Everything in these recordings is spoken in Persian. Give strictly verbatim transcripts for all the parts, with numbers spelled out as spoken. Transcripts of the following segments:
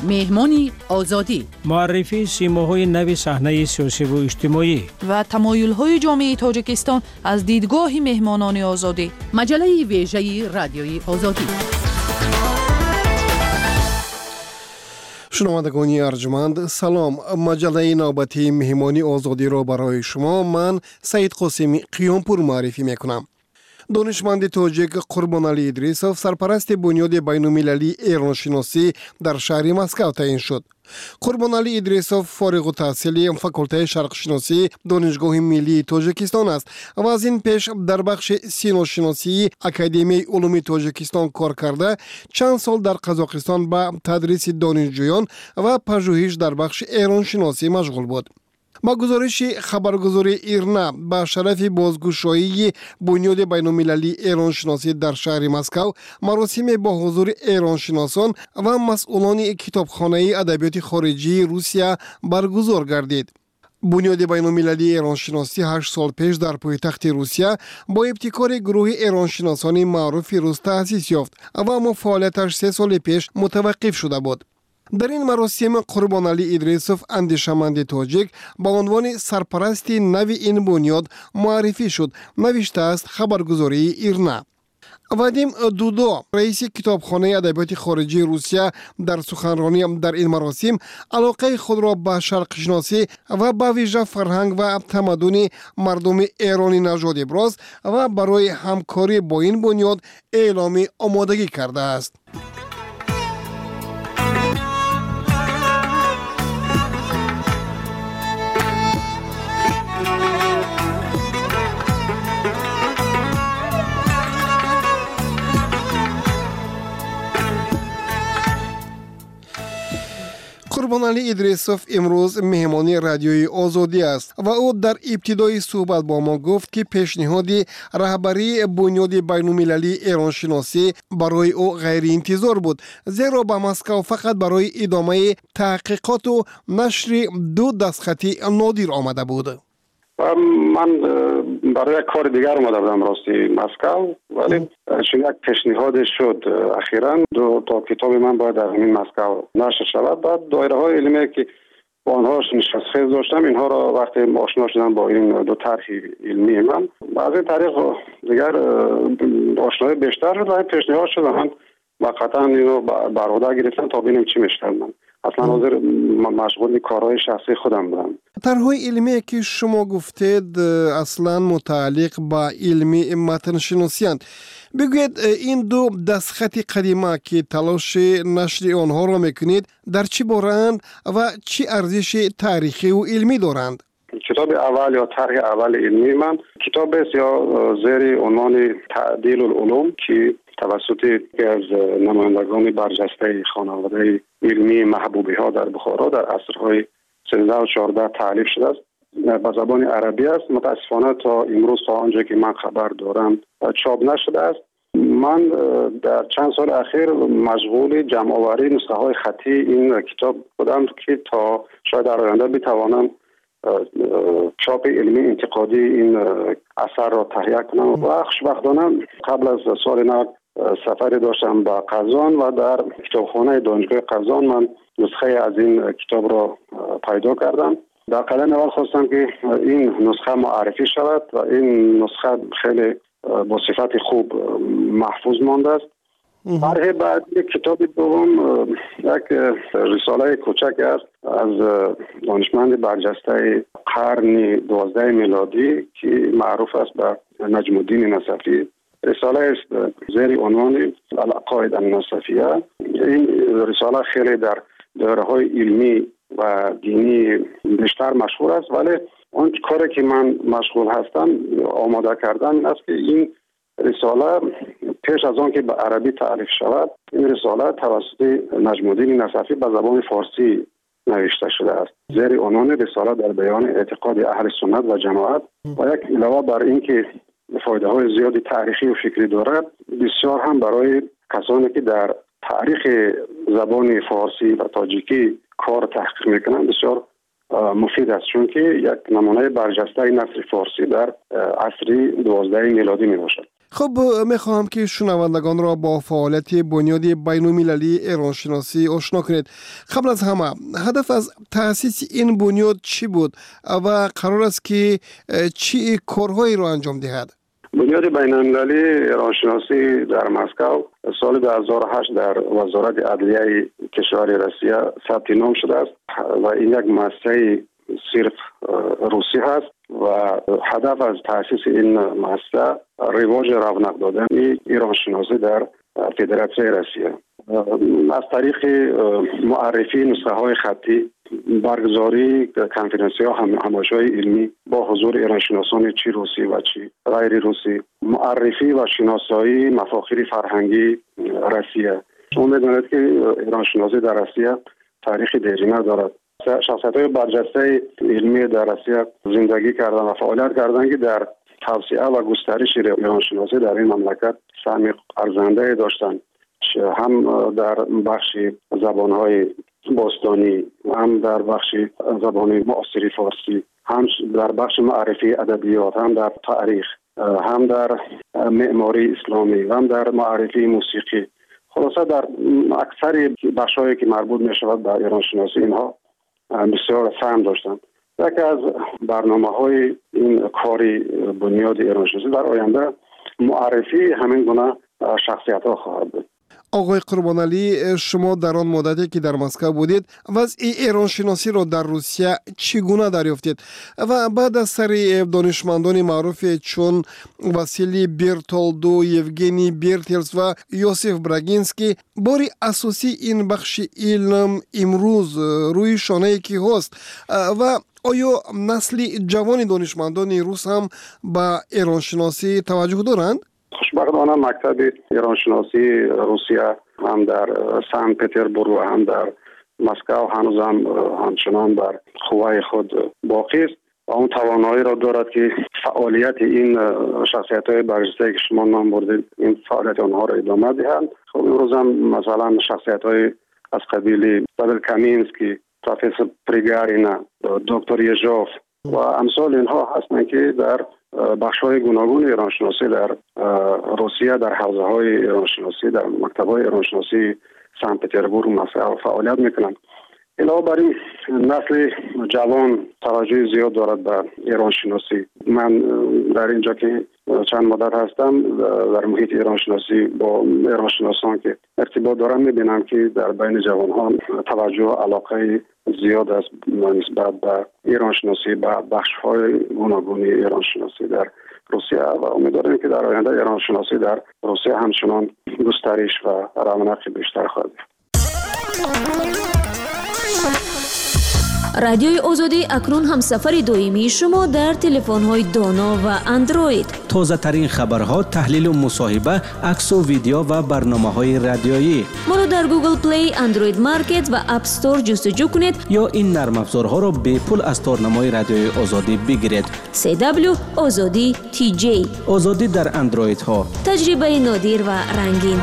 مهمانی آزادی، معرفی سیماهای نو صحنه سیاسی و اجتماعی و تمایل‌های جامعه تاجیکستان از دیدگاه مهمانان آزادی. مجله ویژه رادیوی آزادی. شنوندگان ارجمند سلام. مجله نوبتی مهمانی آزادی را برای شما من سعید قاسمی قیامپور معرفی میکنم. دانشمند تاجیک قربانعلی ادریسوف سرپرست بنیاد بین‌المللی ایرانشناسی در شهر مسکو تعیین شد. قربانعلی ادریسوف فارغ التحصیل فاکولته شرقشناسی دانشگاه ملی تاجیکستان است و از این پیش در بخش سینوشناسی اکادمی علوم تاجیکستان کار کرده. چند سال در قزاقستان به تدریس دانشجویان و پژوهش در بخش ایرانشناسی مشغول بود. با گزارش خبرگزاری ایرنا با شرف بازگشایی بنیاد بین‌المللی ایرانشناسی در شهر مسکو مراسم با حضور ایرانشناسان و مسئولان کتابخانه ادبیات خارجی روسیه برگزار گردید. بنیاد بین‌المللی ایرانشناسی هشت سال پیش در پایتخت روسیه با ابتکار گروه ایرانشناسان معروف روس تأسیس یافت و اما فعالیتش سه سال پیش متوقف شده بود. در این مراسم قربانعلی ادریسوف اندیشمند تاجیک با عنوان سرپرست نو این بنیاد معرفی شد. نوشته است خبرگزاری ایرنا. وادیم دودو رئیس کتابخانه ادبیات خارجی روسیه در سخنرانی در این مراسم علاقه خود را به شرقشناسی و به ویژه فرهنگ و تمدن مردم ایرانی نژاد ابراز و برای همکاری با این بنیاد اعلام آمادگی کرده است. قربانعلی ادریسوف امروز مهمانی رادیوی آزادی است و او در ابتدای صحبت با ما گفت که پیشنهاد رهبری بنیاد بین‌المللی ایرانشناسی برای او غیر انتظار بود، زیرا به مسکو فقط برای ادامه تحقیقات و نشر دو دستخطی نادر آمده بود. من برای کار دیگر اومده بودم راستی مسکو، ولی چون یک پیشنهاد شد اخیراً دو تا کتاب من باید در همین مسکو نشر شود. بعد دایره های علمی که با آنها نشستخیز داشتم اینها را وقتی آشنا شدم با این دو طرح علمی من از این طریق دیگر آشنایی بیشتر شد و این پیشنهاد شد من واقعا اینو بر عهده گرفتم تا ببینیم چی میشه. من اصلا حاضر مشغول کارهای شخصی خودم بودم. طرح‌های علمی که شما گفتید اصلا متعلق با علم متن شناسی اند. بگوید این دو دستخط قدیمه که تلاش نشر آنها را میکنید در چی بارند و چی ارزش تاریخی و علمی دارند؟ کتاب اول یا طرح اول علمی من کتاب است یا زیر عنوان تعدیل العلوم که توسط یکی از نمایندگان برجسته خانواده علمی محبوبی ها در بخارا در عصرهای سیزده و چهارده تالیف شده است. به زبان عربی است. متاسفانه تا امروز تا آنجا که من خبر دارم چاپ نشده است. من در چند سال اخیر مشغول جمع آوری نسخه های خطی این کتاب بودم که تا شاید در آینده بتوانم چاپ علمی انتقادی این اثر را تهیه کنم. و خوشبختانه قبل از سال نو سفری داشتم به قزان و در کتابخانه دانشگاه قزان من نسخه از این کتاب را پیدا کردم. در قدم اول خواستم که این نسخه معرفی شود و این نسخه خیلی با صفت خوب محفوظ مانده است. طرح بعد کتاب دوم یک رساله کوچک است از دانشمند برجسته قرن دوازده میلادی که معروف است به نجم الدین نصفی. رساله است زیر عنوان العقاید النصفیه. این رساله خیلی در دایره‌های علمی و دینی بیشتر مشهور است، ولی اون کاری که من مشغول هستم آماده کردن این است که این رساله پیش از آن که به عربی تعریف شود این رساله توسط نجم الدین نصفی به زبان فارسی نوشته شده است زیر عنوان رساله در بیان اعتقاد اهل سنت و جماعت و یک علاوه بر این که فایده های زیادی تاریخی و فکری دارد بسیار هم برای کسانی که در تاریخ زبان فارسی و تاجیکی کار تحقیق میکنند بسیار مفید است، چون که یک نمونه برجسته نثر فارسی در عصر دوازده میلادی می باشد. خب میخواهم که شنوندگان را با فعالیت بنیاد بین‌المللی ایرانشناسی آشنا کنید. قبل از همه هدف از تأسیس این بنیاد چی بود و قرار است که چی کارهایی را انجام دهد؟ بنیاد بین‌المللی ایرانشناسی در مسکو سال دو هزار و هشت در وزارت عدلیه کشور روسیه ثبت نام شده است و این یک مؤسسه صرف روسی هست و هدف از تأسیس این مؤسسه رواج رونق دادن ایرانشناسی در فدراسیون روسیه از طریق معرفی نسخه های خطی، برگزاری کنفرانسی ها همایش‌های علمی با حضور ایرانشناسان چی روسی و چی غیر روسی، معرفی و شناسایی مفاخر فرهنگی روسیه. شما می‌دانید که ایرانشناسی در روسیه تاریخ دیرینه دارد. شخصیت‌های برجسته علمی در روسیه زندگی کردن و فعالیت کردن که در توسعه و گسترش ایرانشناسی در این مملکت سهم ارزنده داشتند، هم در بخش زبان‌های باستانی، هم در بخش زبان معاصر فارسی، هم در بخش معرفی ادبیات، هم در تاریخ، هم در معماری اسلامی، هم در معرفی موسیقی. خلاصه در اکثر بخش‌هایی که مربوط می‌شود به ایرانشناسی اینها بسیار سهم داشتند. یکی از برنامه‌های این کاری بنیاد ایرانشناسی در آینده معرفی همین گونه شخصیت‌ها خواهد بود. آقای قربانعلی، شما در آن مدتی که در مسکو بودید وضع ایرانشناسی را در روسیه چگونه دریافتید و بعد از سر دانشمندان معروف چون واسیلی برتولدو، یوگنی برتلس و یوسف براگینسکی باری اساسی این بخش علم امروز روی شانه کی هست و آیا نسل جوان دانشمندان روس هم به ایرانشناسی توجه دارند؟ خوشبختانه مکتب ایرانشناسی روسیه هم در سن پترزبورگ و هم در مسکو هنوز هم همچنان بر قوای خود باقی است و اون توانایی را دارد که فعالیت این شخصیت‌های برجسته که شما نام بردید این فعالیت آنها را ادامه دهند. خب امروز هم مثلا شخصیت‌های از قبیل پاول کامینسکی، پروفسور پریگارینا، دکتر یژوف و امثال اینها هستند که در بخش‌های گوناگون ایرانشناسی در روسیه در حوزه‌های ایرانشناسی در مکتب‌های ایرانشناسی سن پترزبورگ مسکو فعالیت می‌کنند. علاوه بر این نسل جوان توجه زیاد دارد به ایرانشناسی. من در اینجا که چند مدت هستم در محیط ایرانشناسی با ایرانشناسان که ارتباط دارم می‌بینم که در بین جوان‌ها توجه و علاقه زیاد است نسبت به ایرانشناسی به بخش‌های گوناگون ایرانشناسی در روسیه و امیدوارم که در آینده ایرانشناسی در روسیه همچنان گسترش و رونق بیشتر خواهد یافت. رادیوی آزادی اکنون هم سفر دائمی شما در تلفن‌های دانا و اندروید. تازه ترین خبرها، تحلیل و مصاحبه، عکس و ویدیو و برنامه‌های رادیویی. ما را در گوگل پلی، اندروید مارکت و اپ استور جستجو کنید یا این نرم افزارها را به پول از تارنمای رادیوی آزادی بگیرید. سی دبلیو آزادی تی جی. آزادی در اندروید ها. تجربه نادر و رنگین.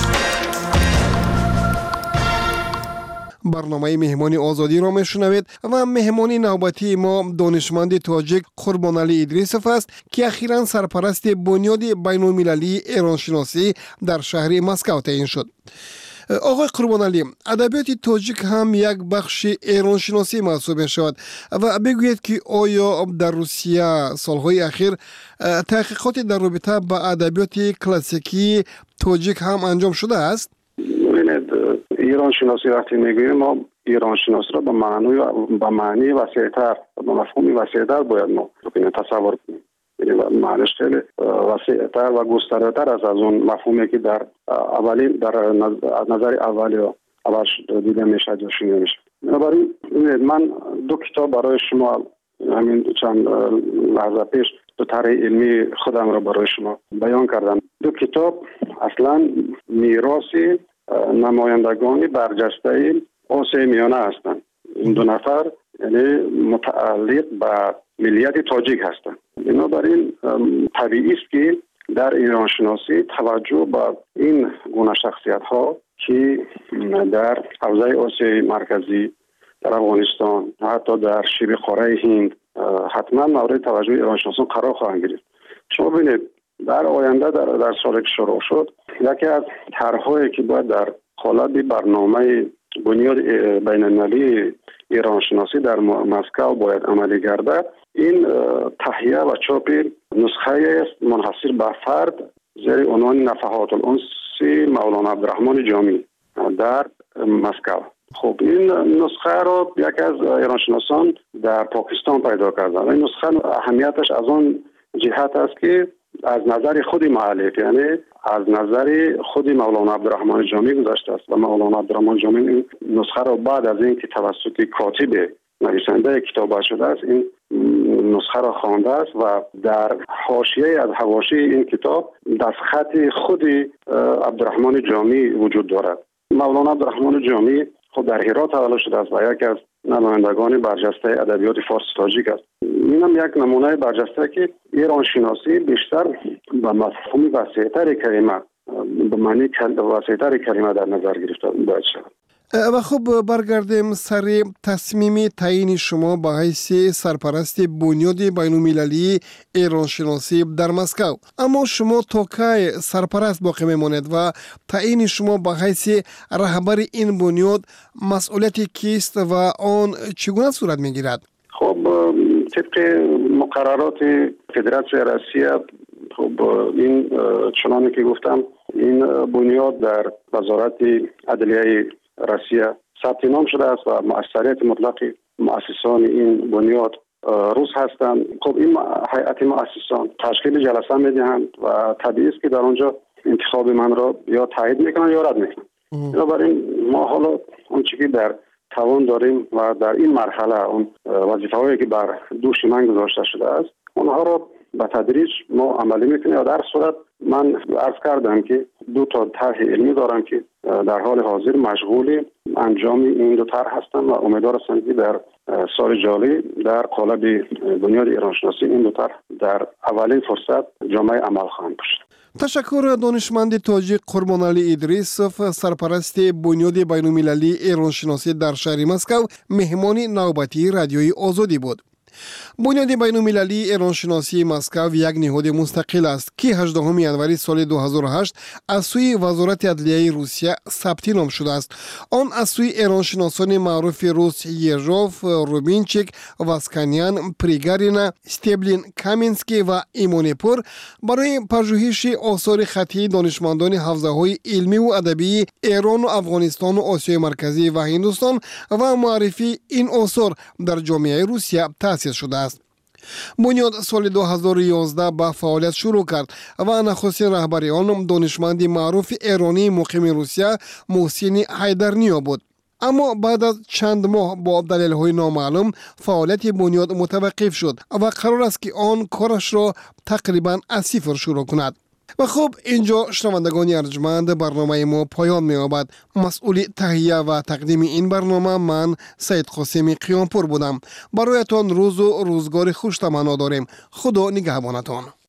برنامه مهمانی آزادی را میشنوید و مهمانی نوبتی ما دانشمند تاجیک قربانعلی ادریسوف است که اخیراً سرپرست بنیاد بین‌المللی ایرانشناسی در شهر مسکو تعیین شد. آقای قربانعلی، ادبیات تاجیک هم یک بخش ایرانشناسی محسوب می شود و بگویید که آیا در روسیه سالهای اخیر تحقیقات در رابطه با ادبیات کلاسیکی تاجیک هم انجام شده است؟ ایران شناسی وقتی میگوییم ما ایران شناسی را به معنی به معنی وسیع‌تر به مفهومی وسیع‌تر باید ما تصور کنیم. یعنی معنیش خیلی وسیع‌تر و گسترده‌تر از از اون مفهومی که در اولین در از نظر اولی و اول دیده میشه یا شنیده میشه. بنابراین من دو کتاب برای شما همین چند لحظه پیش دو طرح علمی خودم را برای شما بیان کردم. دو کتاب اصلا میراثی نمایندگان برجسته آسیای میانه هستند. این دو نفر یعنی متعلق به ملیت تاجیک هستند. بنابراین طبیعی است که در ایران شناسی توجه به این گونه شخصیت ها که در حوزه آسیای مرکزی، در افغانستان، حتی در شبه قاره هند حتما مورد توجه ایران شناسان قرار خواهند گرفت. شما ببینید در آینده در, در سالی که شروع شد یکی از طرح‌هایی که باید در قالب برنامه بنیاد بین المللی ایران شناسی در مسکو باید عملی گردد، این تهیه و چاپ نسخه است منحصر به فرد زیر عنوان نفحات الانس مولانا عبدالرحمن جامی در مسکو. خب این نسخه رو یکی از ایران شناسان در پاکستان پیدا کردن. این نسخه اهمیتش از آن جهت است که از نظر خود مؤلف، یعنی از نظر خود مولانا عبدالرحمن جامی گذشته است و مولانا عبدالرحمن جامی این نسخه را بعد از اینکه توسط کاتب نویسنده کتاب شده است این نسخه را خوانده است و در حاشیه از حواشی این کتاب دستخط خود عبدالرحمن جامی وجود دارد. مولانا عبدالرحمن جامی خود در هرات تولد شده است و یکی از نمایندگان برجسته ادبیات فارسی تاجیک است. اینم یک نمونه برجسته که ایران شناسی بیشتر به مفهوم وسیع‌تر کلمه به معنی وسیع‌تر کلمه در نظر گرفته باید شود. و خب برگردیم سر تصمیم تعیین شما به حیث سرپرست بنیاد بین‌المللی ایران شناسی در مسکو. اما شما تا کی سرپرست باقی میماند و تعیین شما به حیث رهبر این بنیاد مسئولیت کیست و آن چگونه صورت میگیرد؟ خب طبق مقررات فدراسیون روسیه خب این چنانه که گفتم این بنیاد در وزارت عدلیه روسیه ثبت نام شده است و مؤثریت مطلق مؤسسان این بنیاد روس هستند. خب این هیئت مؤسسان تشکیل جلسه میدهند و طبیعی است که در آنجا انتخاب من را یا تایید میکنن یا رد میکنن. بنابراین ما حالا اون چیزی در توان داریم و در این مرحله اون وظیفه‌هایی که بر دوش من گذاشته شده است اونها را به تدریج ما عملی میکنیم. و در صورت من عرض کردم که دو تا طرح علمی دارم که در حال حاضر مشغول انجام این دو طرح هستم و امیدوار هستم که در سال جاری در قالب بنیاد ایران شناسی این دو طرح در اولین فرصت جامعه عمل خواهند شد. تشکر دانشمند تاجیک قربانعلی ادریسوف، سرپرست بنیاد بین‌المللی ایران شناسی در شهر مسکو، مهمان نوبتی رادیوی آزادی بود. بنیاد بین‌المللی ایران شناسی مسکو یک نهاد مستقل است که هجدهم ژانویه سال دو هزار و هشت از سوی وزارت عدلیه روسیه ثبت نام شده است. آن از سوی ایران شناسان معروف روس یژوف، روبینچیک، واسکانیان، پریگارینا، استبلین، کامینسکی و ایمونپور برای پژوهش آثار خطی دانشمندان حوزه‌های علمی و ادبی ایران و افغانستان و آسیای مرکزی و هندوستان و معرفی این آثار در جامعه روسیه تأسیس شده است. بنیاد سال دو هزار و یازده به فعالیت شروع کرد و نخستین رهبر آن دانشمند معروف ایرانی مقیم روسیه محسن حیدرنیا بود. اما بعد از چند ماه با دلایل نامعلوم فعالیت بنیاد متوقف شد و قرار است که آن کارش را تقریبا از صفر شروع کند. و خب اینجا شنوندگان ارجمند برنامه ما پایان می یابد. مسئول تهیه و تقدیم این برنامه من سید قاسمی قیامپور بودم. برایتان روز و روزگار خوش تمنا داریم. خدا نگهبانتان.